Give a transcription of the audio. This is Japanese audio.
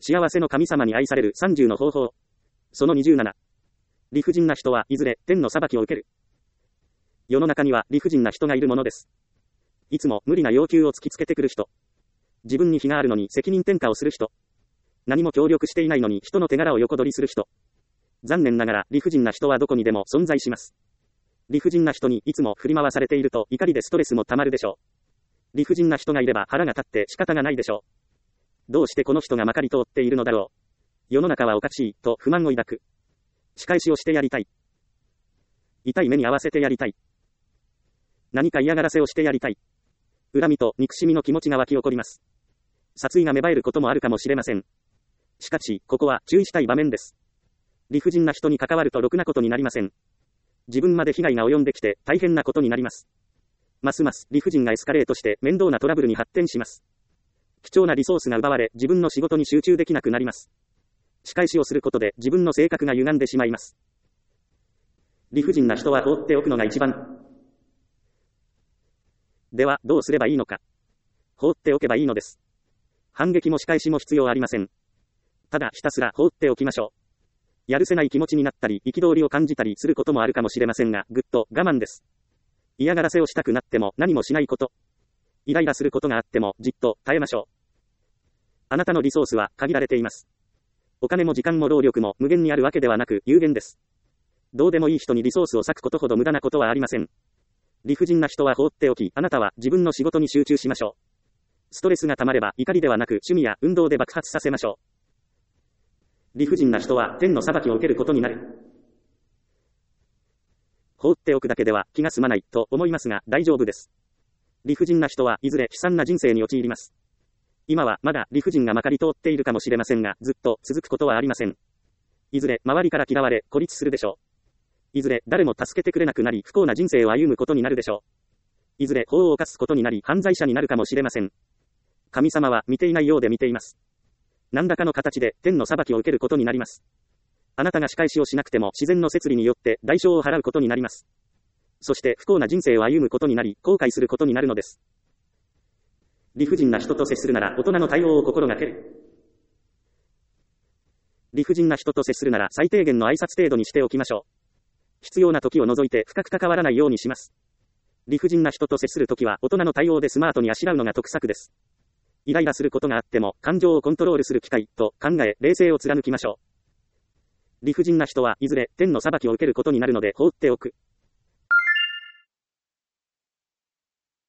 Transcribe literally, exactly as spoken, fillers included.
幸せの神様に愛されるさんじゅうの方法。そのにじゅうなな。理不尽な人はいずれ天の裁きを受ける。世の中には理不尽な人がいるものです。いつも無理な要求を突きつけてくる人。自分に非があるのに責任転嫁をする人。何も協力していないのに人の手柄を横取りする人。残念ながら理不尽な人はどこにでも存在します。理不尽な人にいつも振り回されていると怒りでストレスもたまるでしょう。理不尽な人がいれば腹が立って仕方がないでしょう。どうしてこの人がまかり通っているのだろう。世の中はおかしいと不満を抱く。仕返しをしてやりたい。痛い目に合わせてやりたい。何か嫌がらせをしてやりたい。恨みと憎しみの気持ちが湧き起こります。殺意が芽生えることもあるかもしれません。しかし、ここは注意したい場面です。理不尽な人に関わるとろくなことになりません。自分まで被害が及んできて大変なことになります。ますます理不尽がエスカレートして面倒なトラブルに発展します。貴重なリソースが奪われ自分の仕事に集中できなくなります。仕返しをすることで自分の性格が歪んでしまいます。理不尽な人は放っておくのが一番。では、どうすればいいのか。放っておけばいいのです。反撃も仕返しも必要ありません。ただひたすら放っておきましょう。やるせない気持ちになったり、憤りを感じたりすることもあるかもしれませんが、ぐっと我慢です。嫌がらせをしたくなっても何もしないこと。イライラすることがあってもじっと耐えましょう。あなたのリソースは限られています。お金も時間も労力も無限にあるわけではなく有限です。どうでもいい人にリソースを割くことほど無駄なことはありません。理不尽な人は放っておき、あなたは自分の仕事に集中しましょう。ストレスが溜まれば怒りではなく趣味や運動で爆発させましょう。理不尽な人は天の裁きを受けることになる。放っておくだけでは気が済まないと思いますが大丈夫です。理不尽な人はいずれ悲惨な人生に陥ります。今はまだ理不尽がまかり通っているかもしれませんが、ずっと続くことはありません。いずれ周りから嫌われ孤立するでしょう。いずれ誰も助けてくれなくなり不幸な人生を歩むことになるでしょう。いずれ法を犯すことになり犯罪者になるかもしれません。神様は見ていないようで見ています。何らかの形で天の裁きを受けることになります。あなたが仕返しをしなくても自然の摂理によって代償を払うことになります。そして不幸な人生を歩むことになり後悔することになるのです。理不尽な人と接するなら大人の対応を心がける。理不尽な人と接するなら最低限の挨拶程度にしておきましょう。必要な時を除いて深く関わらないようにします。理不尽な人と接するときは大人の対応でスマートにあしらうのが得策です。イライラすることがあっても感情をコントロールする機会と考え冷静を貫きましょう。理不尽な人はいずれ天の裁きを受けることになるので放っておく。